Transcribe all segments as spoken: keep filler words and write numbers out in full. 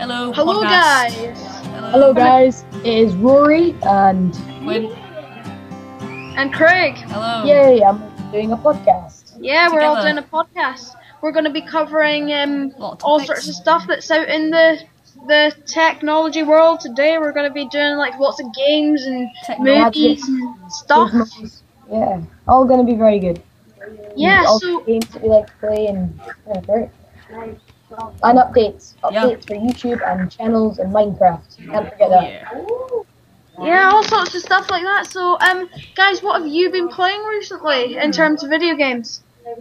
Hello, Hello, podcast. guys. Hello, Hello, guys. It is Rory, and Quinn. And Craig. Hello. yay, I'm doing a podcast. Yeah, we're all Together. doing a podcast. We're going to be covering um, Lot of all topics. sorts of stuff that's out in the the technology world today. We're going to be doing like lots of games and Technology. movies and stuff. Gizmos. Yeah, all going to be very good. Yeah, all so the games that we like to play and yeah, great. And updates, updates Yeah. for YouTube and channels and Minecraft. Can't forget Oh, that. yeah. yeah, all sorts of stuff like that. So, um, guys, what have you been playing recently in terms of video games?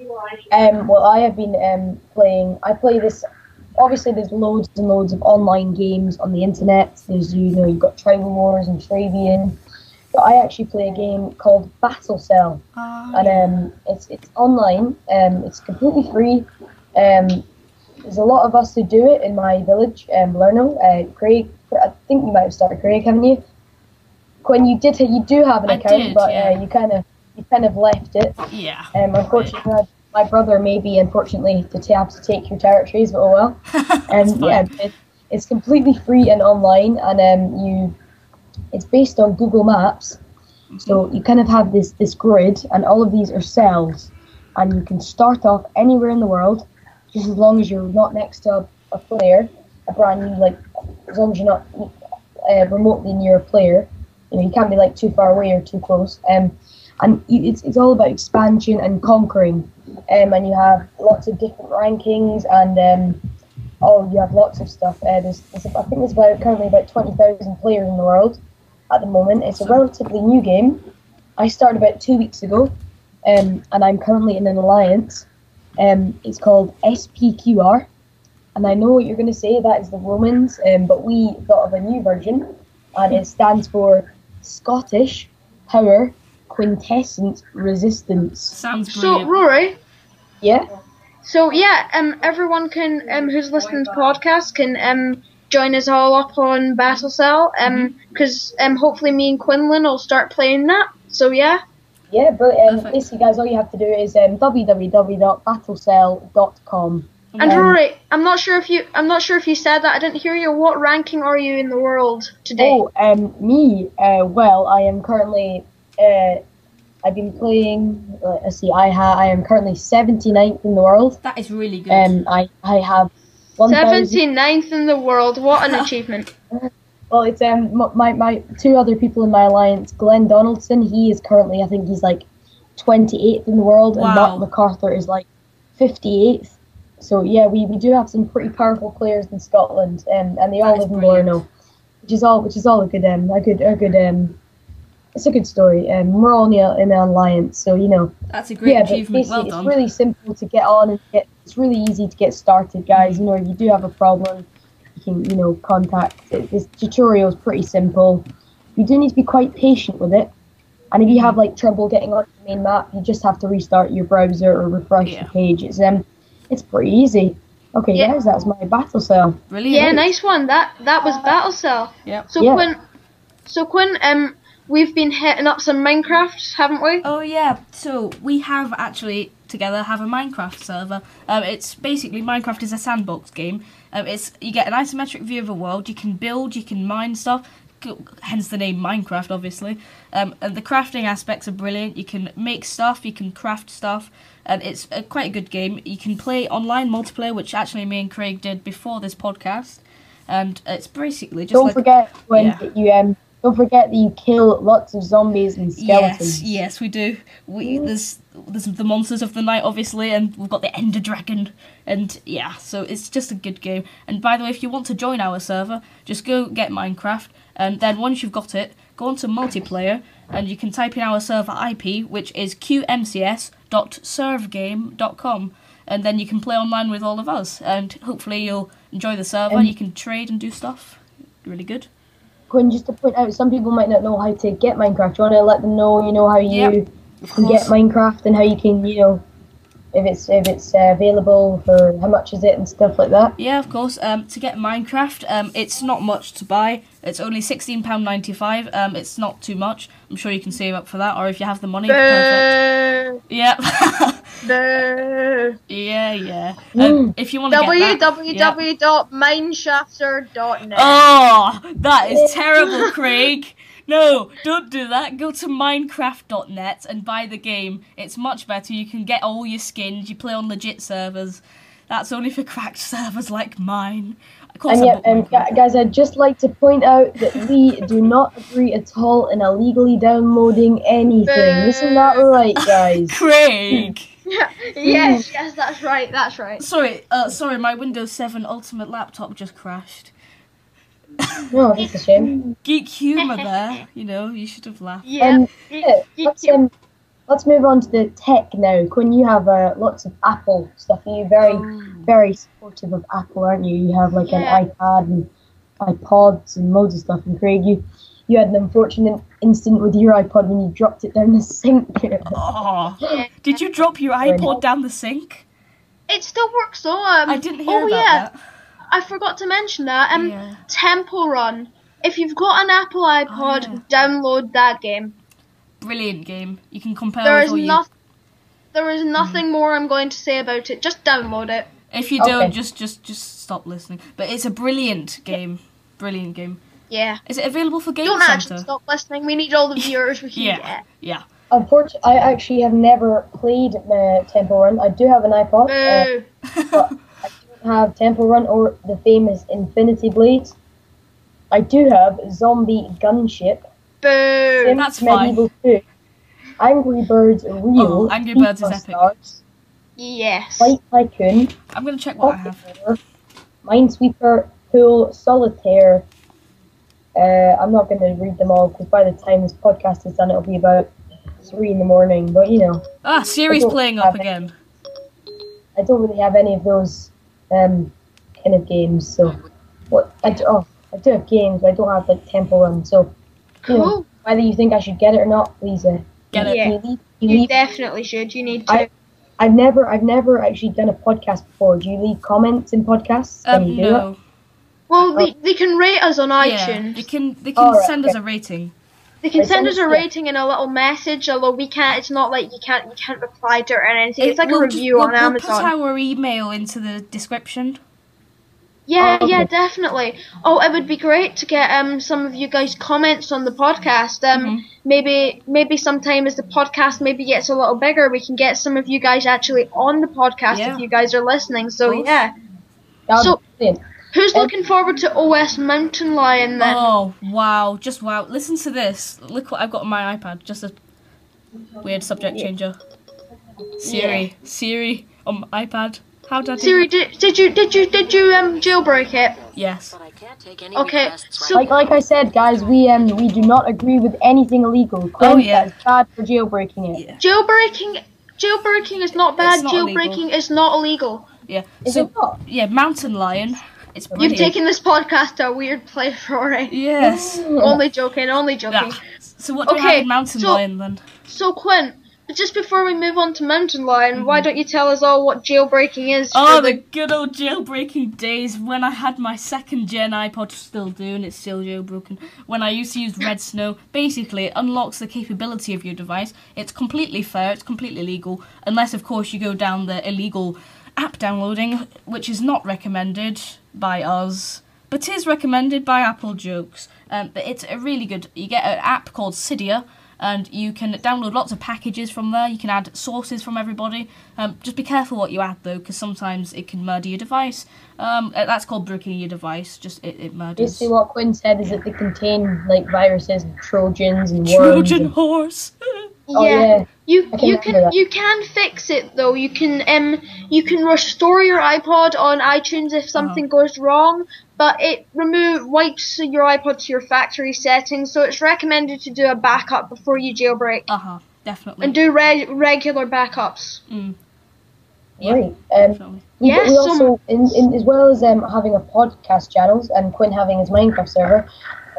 Um, well, I have been um playing. I play this. Obviously, there's loads and loads of online games on the internet. There's you know you've got Tribal Wars and Travian. But I actually play a game called Battle Cell, Uh, and um, it's it's online. Um, it's completely free. Um, there's a lot of us who do it in my village, um, Lerno. Uh, Craig, I think you might have started Craig, haven't you? Quinn, you did. You do have an I account, did, but yeah. uh, you kind of you kind of left it. yeah. Um, unfortunately, my, my brother maybe unfortunately to t- have to take your territories, but oh well. That's Um, fine. yeah, it, it's completely free and online, and um, you, it's based on Google Maps. So you kind of have this this grid, and all of these are cells, and you can start off anywhere in the world, just as long as you're not next to a, a player, a brand new like, as long as you're not uh, remotely near a player. You know, you can't be like too far away or too close. Um, and you, it's it's all about expansion and conquering. Um, and you have lots of different rankings, and um, oh, you have lots of stuff. Uh, there's, there's I think there's about currently about twenty thousand players in the world at the moment. It's a relatively new game. I started about two weeks ago, um, and I'm currently in an alliance. Um, it's called S P Q R, and I know what you're going to say. That is the Romans, um, but we thought of a new version, and it stands for Scottish Power Quintessence Resistance. Sounds So, brilliant. Rory. Yeah. So yeah, um, everyone can um who's listening to the podcast can um join us all up on Battle Cell um because um hopefully me and Quinlan will start playing that. So yeah, Yeah, but um, Perfect. basically, guys, all you have to do is um, w w w dot battlecell dot com. and Um, Rory, I'm not sure if you I'm not sure if you said that. I didn't hear you. What ranking are you in the world today? Oh, um, me. Uh, well, I am currently. Uh, I've been playing. Uh, let's see. I ha- I am currently seventy-ninth in the world. That is really good. Um, I I have one thousand. seventy-ninth in the world. What an achievement! Well, it's um m- my my two other people in my alliance. Glenn Donaldson. He is currently. I think he's like twenty-eighth in the world, and Wow. Mark MacArthur is like fifty-eighth. So yeah, we, we do have some pretty powerful players in Scotland, um, and they all That is live in brilliant. Lorno, which is all which is all a good um a good a good um. It's a good story. Um, we're all in, a, in an alliance, so you know. That's a great yeah, but achievement. basically, Well it's done. really simple to get on and get. It's really easy to get started, guys. You know, if you do have a problem, you can you know contact. It, this tutorial is pretty simple. You do need to be quite patient with it, and if you have like trouble getting on the main map, you just have to restart your browser or refresh Yeah. the page. It's um, it's pretty easy. Okay, Yeah. guys, that's my battle cell. Brilliant. Yeah, nice one. That that was Battle Cell. Yep. So Yeah. Quinn, so Quinn, um, we've been hitting up some Minecraft, haven't we? Oh yeah, so we have actually together have a Minecraft server. Um, it's basically Minecraft is a sandbox game. Um, it's you get an isometric view of a world. You can build, you can mine stuff. c- Hence the name Minecraft, obviously. Um, and the crafting aspects are brilliant. You can make stuff, you can craft stuff, and it's a, quite a good game. You can play online multiplayer, which actually me and Craig did before this podcast. And it's basically just Don't like forget when yeah. you um. Don't forget that you kill lots of zombies and skeletons. Yes, yes, we do. We there's there's the monsters of the night, obviously, and we've got the Ender Dragon, and yeah, so it's just a good game. And by the way, if you want to join our server, just go get Minecraft, and then once you've got it, go on to multiplayer, and you can type in our server I P, which is q m c s dot servegame dot com, and then you can play online with all of us, and hopefully you'll enjoy the server. Um, you can trade and do stuff. Really good. Quinn, just to point out, some people might not know how to get Minecraft. Do you want to let them know, you know, how you Yep, Of can course. get Minecraft and how you can, you know, if it's if it's uh, available for how much is it and stuff like that. Yeah, of course. Um, to get Minecraft, um, it's not much to buy. It's only sixteen pounds ninety-five. Um, it's not too much. I'm sure you can save up for that, or if you have the money, perfect. Uh, Yeah. Boo. Yeah, yeah. Mm. Um, if you want to get that, yeah. w w w dot mineshafter dot net. Oh, that is terrible, Craig. No, don't do that. Go to minecraft dot net and buy the game. It's much better. You can get all your skins. You play on legit servers. That's only for cracked servers like mine. Of course, And I yeah, bought um, Minecraft. gu- guys, I'd just like to point out that we do not agree at all in illegally downloading anything. Isn't that right, guys? Craig. yes, yes, that's right, that's right. Sorry, uh, sorry. My Windows seven Ultimate laptop just crashed. No, that's a shame. Geek humor there. You know, you should have laughed. Yeah. Um, yeah, let's, um, let's move on to the tech now. Quinn, you have uh, lots of Apple stuff. You're very, Oh. very supportive of Apple, aren't you? You have like Yeah. an iPad and iPods and loads of stuff. And Craig, you, you had an unfortunate incident with your iPod when you dropped it down the sink. Oh, did you drop your iPod down the sink? It still works though. Um, I didn't hear oh, about yeah. that. I forgot to mention that. Um, Yeah. Temple Run. If you've got an Apple iPod, Oh, yeah. download that game. Brilliant game. You can compare There with is all you. nothing. There is nothing more I'm going to say about it. Just download it. If you Okay. don't, just just just stop listening. But it's a brilliant game. Brilliant game. Yeah. Is it available for Game Don't actually Center? stop listening. We need all the viewers we can Yeah. get. Yeah. Unfortunately, I actually have never played uh, Temple Run. I do have an iPod, uh, Boo. but I don't have Temple Run or the famous Infinity Blade. I do have Zombie Gunship, Boo. Sims That's fine. Medieval two, Angry Birds Real, Oh, Angry Birds is FIFA epic. Stars, Yes. Flight Tycoon, I'm gonna check what I have. Pocket War, Minesweeper, Pool, Solitaire. Uh, I'm not going to read them all because by the time this podcast is done, it'll be about three in the morning. But you know, Ah, Siri's I don't playing have up it. again. I don't really have any of those um, kind of games. So what? I do, oh, I do have games, but I don't have like Temple Run. So you know, Cool. whether you think I should get it or not, please uh, Get you, it. Yeah. you leave, you You leave. definitely should. You need to. I, I've never, I've never actually done a podcast before. Do you leave comments in podcasts? Can Um, you do no. well, they, they can rate us on Yeah, iTunes. they can they can Alright, send us okay. a rating. They can They send send us us- a yeah. rating and a little message, although we can't. It's not like you can't. You can't reply to it or anything. It's It- like we'll a just- review we'll, on we'll Amazon. put our email into the description. Yeah, Oh, okay. yeah, definitely. Oh, it would be great to get um some of you guys' comments on the podcast. Um, Mhm. maybe maybe sometime as the podcast maybe gets a little bigger, we can get some of you guys actually on the podcast Yeah. if you guys are listening. So Cool. yeah, That'd So- be brilliant. who's Um, looking forward to O S Mountain Lion then? Oh wow! Just wow! Listen to this. Look what I've got on my iPad. Just a weird subject changer. Siri, Siri on my iPad. How did I do Siri, that? did, did you did you did you um jailbreak it? Yes. But I can't take any Okay, requests so- right Like, like I said, guys, we um we do not agree with anything illegal. Quinn, Oh, yeah. that's bad for jailbreaking it. Yeah. Jailbreaking jailbreaking is not bad. It's not Jailbreaking is not illegal. Yeah. Is So it not? yeah, Mountain Lion. It's You've brilliant. taken this podcast to a weird place already. Yes. Only joking, only joking. Yeah. So what do we Okay, have in Mountain so- Lion then? So Quinn, just before we move on to Mountain Lion, why don't you tell us all what jailbreaking is? Oh, for the the good old jailbreaking days when I had my second gen iPod, still do, and it's still jailbroken. When I used to use Red Snow, basically it unlocks the capability of your device. It's completely fair, it's completely legal, unless of course you go down the illegal app downloading, which is not recommended by us, but is recommended by Apple Jokes. Um, but it's a really good. You get an app called Cydia. And you can download lots of packages from there. You can add sources from everybody. Um, just be careful what you add, though, because sometimes it can murder your device. Um, uh, that's called breaking your device. Just it, it murders. Basically, what Quinn said is that they contain like viruses and trojans and worms. Trojan and- horse. Oh yeah. You I can you remember can that. you can fix it though. You can um you can restore your iPod on iTunes if something goes wrong, but it remove wipes your iPod to your factory settings. So it's recommended to do a backup before you jailbreak uh huh. Definitely. and do re- regular backups. Mm, yeah, Right. Um, definitely. we, Yeah, we so- also, in, in, as well as um, having a podcast channels and Quinn having his Minecraft server,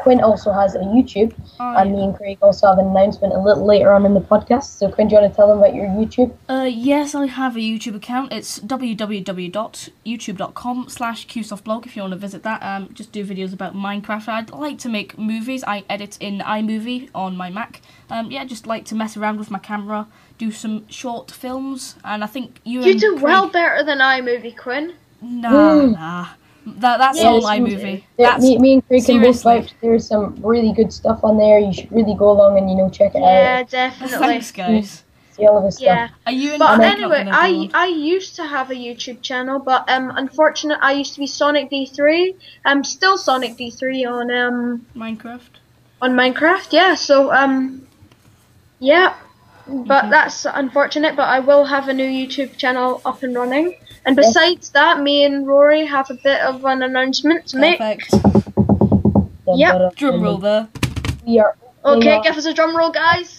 Quinn also has a YouTube, Oh, and yeah. me and Craig also have an announcement a little later on in the podcast. So Quinn, do you want to tell them about your YouTube? Uh, yes, I have a YouTube account. It's www.youtube.com slash qsoftblog if you want to visit that. Um, just do videos about Minecraft. I'd like to make movies. I edit in iMovie on my Mac. Um, yeah, just like to mess around with my camera, do some short films, and I think you You and do Craig- well better than iMovie, Quinn. Nah, Mm. nah. That, that's Yeah, all you iMovie. Yeah, That's, me, me and Craig can both seriously. vouch. There's some really good stuff on there. You should really go along and you know check it Yeah, out. definitely. Thanks, guys. See all of his Yeah. stuff. Are you and But Craig anyway, not gonna I go on? I used to have a YouTube channel, but um, unfortunately, I used to be Sonic D three. I'm still Sonic D three on um Minecraft? on Minecraft. Yeah, so um, yeah, but Mhm. that's unfortunate. But I will have a new YouTube channel up and running. And Yes. besides that, me and Rory have a bit of an announcement to make. Perfect. Dun, Yep. dun, dun, Drum dun. roll there. We are. Okay, Yeah. give us a drum roll, guys.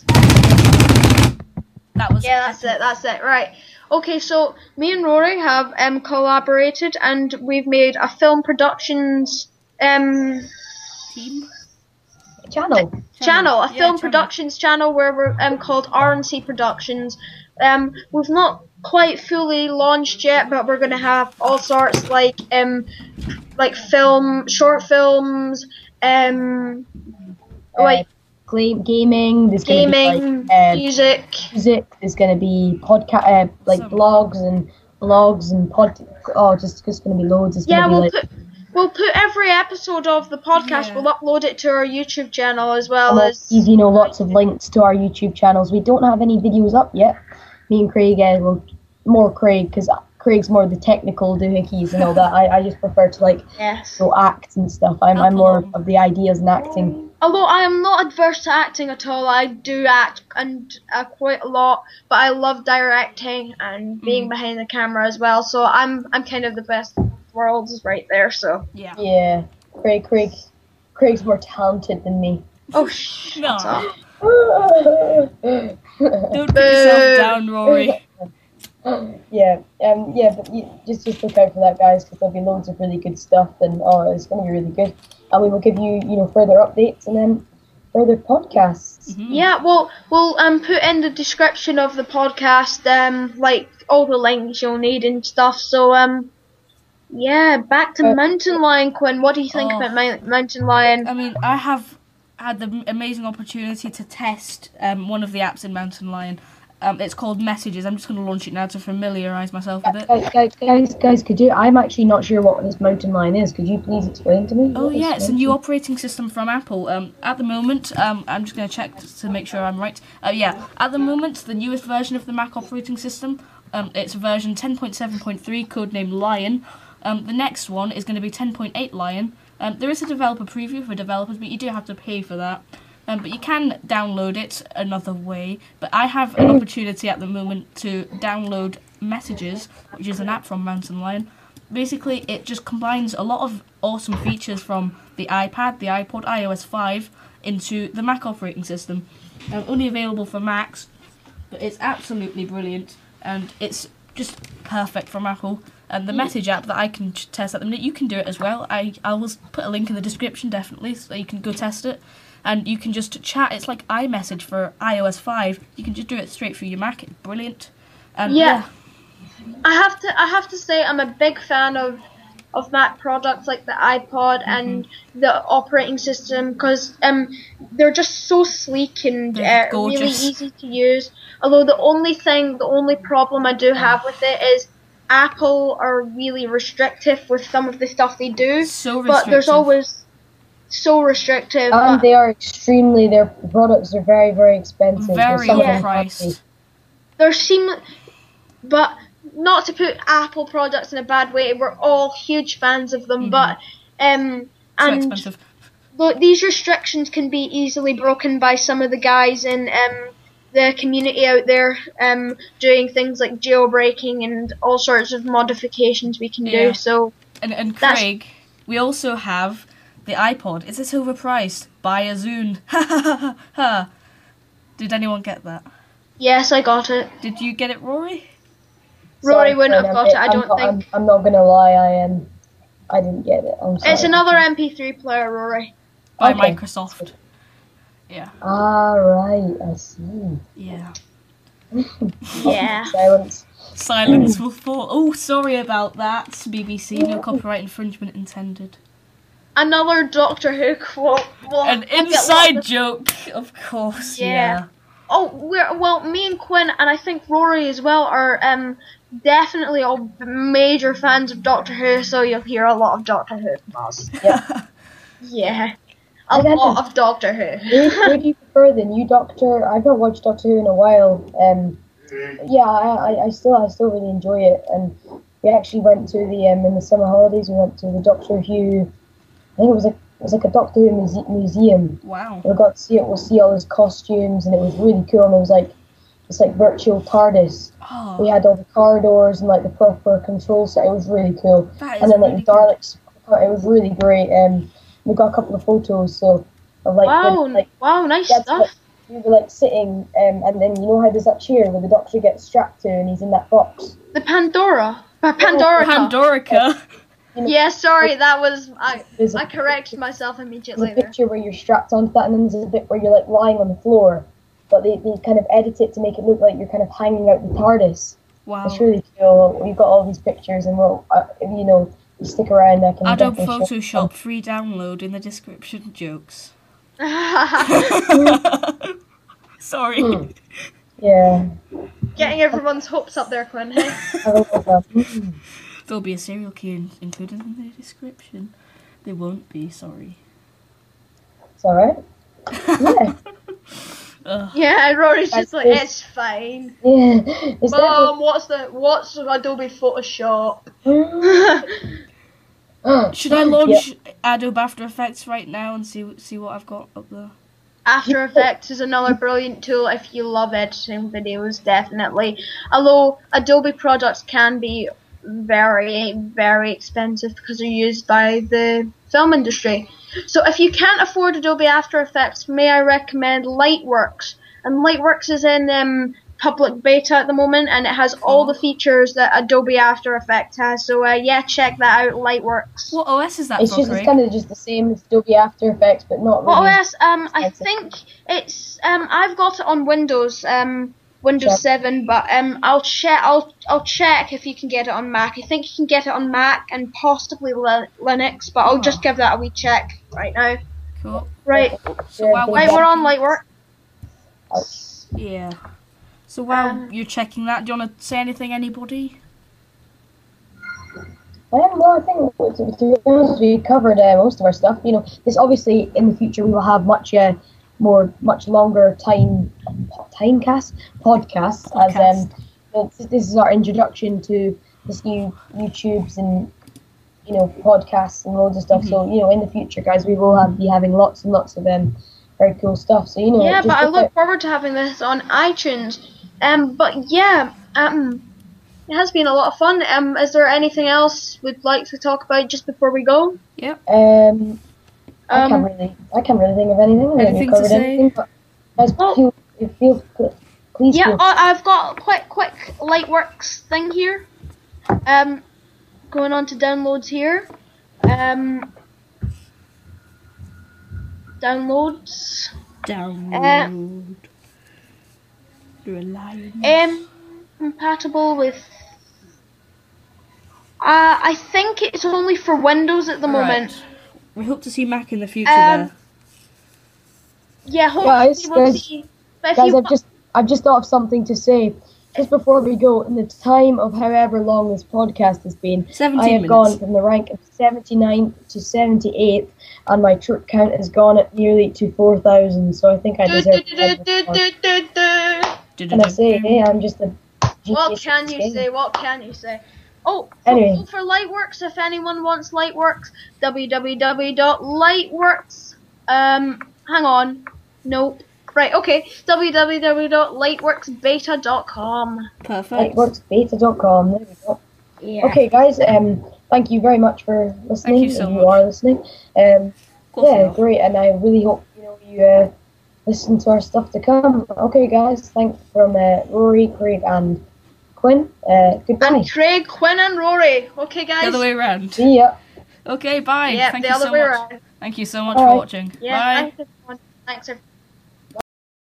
That was Yeah, that's it. That's it. Right. Okay, so me and Rory have um collaborated, and we've made a film productions um Team. Channel. channel, a Yeah, film channel. productions channel where we're um called R and C Productions. Um, we've not quite fully launched yet, but we're gonna have all sorts like um like film, short films, um Uh, like gla- gaming. There's gonna gaming, be like uh, music. music. There's gonna be podcast, uh, like Some- blogs and blogs and pod. Oh, just just gonna be loads. It's gonna Yeah, be we'll like put we'll put every episode of the podcast. Yeah. We'll upload it to our YouTube channel as well and as. easy, you know, lots of links to our YouTube channels. We don't have any videos up yet. Me and Craig, uh, well, more Craig because Craig's more the technical doohickeys and all that. I, I just prefer to like Yes. go act and stuff. I'm I'm more Upload. of the ideas and acting. Although I am not adverse to acting at all, I do act and uh, quite a lot. But I love directing and being Mm. behind the camera as well. So I'm I'm kind of the best of worlds right there. So Yeah. Yeah, Craig, Craig, Craig's more talented than me. oh sh. No. What's up? Don't put yourself Boo. down, Rory. yeah, um, yeah, but you, just just look out for that, guys, because there'll be loads of really good stuff, and oh, it's going to be really good. And we will give you, you know, further updates and then further podcasts. Mhm. Yeah, well, we'll um put in the description of the podcast um like all the links you'll need and stuff. So um, yeah, back to Uh, Mountain Lion, Quinn. What do you think Oh. about Mount- Mountain Lion? I mean, I have had the m- amazing opportunity to test um, one of the apps in Mountain Lion. Um, it's called Messages. I'm just going to launch it now to familiarise myself with it. Guys, guys, guys, guys, could you? I'm actually not sure what this mountain lion is. Could you please explain to me? Oh what this yeah, it's a new mountain- operating system from Apple. Um, at the moment, um, I'm just going to check t- to make sure I'm right. Uh, yeah, at the moment, the newest version of the Mac operating system, um, it's version ten point seven point three, codenamed Lion. Um, the next one is going to be ten point eight Lion. Um, there is a developer preview for developers, but you do have to pay for that. Um, but you can download it another way. But I have an opportunity at the moment to download Messages, which is an app from Mountain Lion. Basically, it just combines a lot of awesome features from the iPad, the iPod, iOS five into the Mac operating system. Um, only available for Macs, but it's absolutely brilliant, and it's just perfect from Apple. And the Message app that I can ch- test at the minute, you can do it as well. I I will s- put a link in the description definitely, so you can go test it. And you can just chat. It's like iMessage for iOS five. You can just do it straight through your Mac. It's brilliant. And Yeah. I have to I have to say I'm a big fan of of Mac products like the iPod and the operating system because um they're just so sleek and They're uh, really gorgeous. easy to use. Although the only thing, the only problem I do have with it is Apple are really restrictive with some of the stuff they do. so But there's restrictive. always so restrictive. And but- they are extremely. Their products are very, very expensive. very Some of them overpriced. can't They're seem, but not to put Apple products in a bad way. We're all huge fans of them, Mhm. but um, So and expensive. th- these restrictions can be easily broken by some of the guys in um the community out there um doing things like jailbreaking and all sorts of modifications we can Yeah. do. So And, and That's- Craig, we also have the iPod. Is it overpriced? Buy a Zune. Ha ha ha ha ha. Did anyone get that? yes, I got it. Did you get it, Rory? Rory Sorry, wouldn't have Fran, got it. I I'm don't not, think. I'm, I'm not gonna lie. I am. I didn't get it. I'm sorry. It's another M P three player, Rory. by Okay. Microsoft. Yeah. Ah, right. I see. Yeah. Yeah. Silence. Silence will fall. Oh, sorry about that, B B C. No copyright infringement intended. Another Doctor Who quote. Well, An we'll get inside lots of- joke, of course. Yeah. Yeah. Oh, we're well. Me and Quinn, and I think Rory as well, are um definitely all major fans of Doctor Who. So you'll hear a lot of Doctor Who from us. Yeah, a I got lot this. of Doctor Who. Who, who do you prefer, the new Doctor? I've not watched Doctor Who in a while. Um, yeah, I, I, I still, I still really enjoy it. And we actually went to the um in the summer holidays. We went to the Doctor Who. I think it was like it was like a Doctor Who muse- museum. Wow. We got to see it. We'll see all his costumes, and it was really cool. And it was like it's like virtual TARDIS. Oh, We had all the corridors and like the proper control set. It was really cool. that is And then like really the Daleks. It was really great. Um, we got a couple of photos. So of like Wow, when, like wow, nice that's stuff. like, we were like sitting, um, and then you know how there's that chair where the Doctor gets strapped to, and he's in that box. The Pandora, uh, Pandora. Pandorica. Yeah, sorry, that was I. There's a, I corrected myself there's immediately a there. picture where you're strapped onto that, and then there's a bit where you're like lying on the floor. But they, they kind of edit it to make it look like you're kind of hanging out the TARDIS. Wow. It's really cool. We've got all these pictures, and we'll, uh, if you know, you stick around, I can Adobe definitely show you Photoshop free download in the description. Jokes. Sorry. some. Yeah. Getting everyone's hopes up there, Quinn. Hey? Have a look at that. Mm. There'll be a serial key in- included in the description. There won't be. Sorry. It's alright. Yeah. Ugh. Yeah, Rory's just That's like, good. it's fine. Yeah. It's Mom, what's the what's Adobe Photoshop? definitely... Should I launch Adobe After Effects right now and see see what I've got up there? After Effects is another brilliant tool if you love editing videos, definitely. Although Adobe products can be very, very expensive because they're used by the film industry. So if you can't afford Adobe After Effects, may I recommend Lightworks? And Lightworks is in um, public beta at the moment, and it has all the features that Adobe After Effects has. So uh, yeah, check that out, Lightworks. What O S is that It's for, just it's Craig? kind of just the same as Adobe After Effects, but not What really. O S? Um, I expensive. think it's um, I've got it on Windows, um, Windows Check. seven, but um, I'll check. I'll I'll check if you can get it on Mac. I think you can get it on Mac and possibly Li- Linux, but I'll Oh. just give that a wee check right now. Cool. Right, So Yeah, while they we're right, we're got- on Lightwork. Yeah. So while Um, you're checking that, do you want to say anything, anybody? Um, well, I think to, to be honest, we covered uh, most of our stuff. You know, this obviously in the future we will have much uh, more, much longer time, time cast podcasts. As um, you know, this, this is our introduction to this new YouTubes and you know podcasts and loads of stuff. Mhm. So you know, in the future, guys, we will have be having lots and lots of um very cool stuff. So you know, Yeah, just but I look look out- forward to having this on iTunes. Um, but yeah, um, it has been a lot of fun. Um, is there anything else we'd like to talk about just before we go? Um, I can't Um, really, I can't really think of anything. I think Anything we to covered say? anything. But guys, Well- feel, feel, please yeah, feel. I, I've got a quick, quick Lightworks thing here. Um, going on to downloads here. Um, downloads. Download. You're a lion. Um, compatible with. Uh, I think it's only for Windows at the moment. Right. We hope to see Mac in the future Um, there. Yeah, hopefully Guys, we'll guys, see. But if Guys, you I've just, I've just thought of something to say. Just before we go, in the time of however long this podcast has been, I seventeen have minutes. gone from the rank of seventy-ninth to seventy-eighth, and my troop count has gone at nearly to four thousand. So I think I do, deserve. do, to have do, this do, one. do, do, do. Can I say, hey, I'm just a. What genius can at you this say? game. What can you say? Oh, for, Anyway. for Lightworks, if anyone wants Lightworks, w w w dot lightworks. Um, hang on. Nope. Right, okay. w w w dot lightworks beta dot com. Perfect. lightworks beta dot com. There we go. Yeah. Okay, guys. Um, thank you very much for listening. you so if you much. are listening. Um, Close yeah, enough. great, and I really hope you know you uh, listen to our stuff to come. Okay, guys. Thanks from uh, Rory, Craig, and Quinn. Uh, goodbye. And Craig, Quinn, and Rory. Okay, guys. The other way around. See ya. Okay, bye. Yeah, Thank the you other so way much. around. Thank you so much All for right. watching. Yeah, Bye. thanks everyone. Thanks everyone.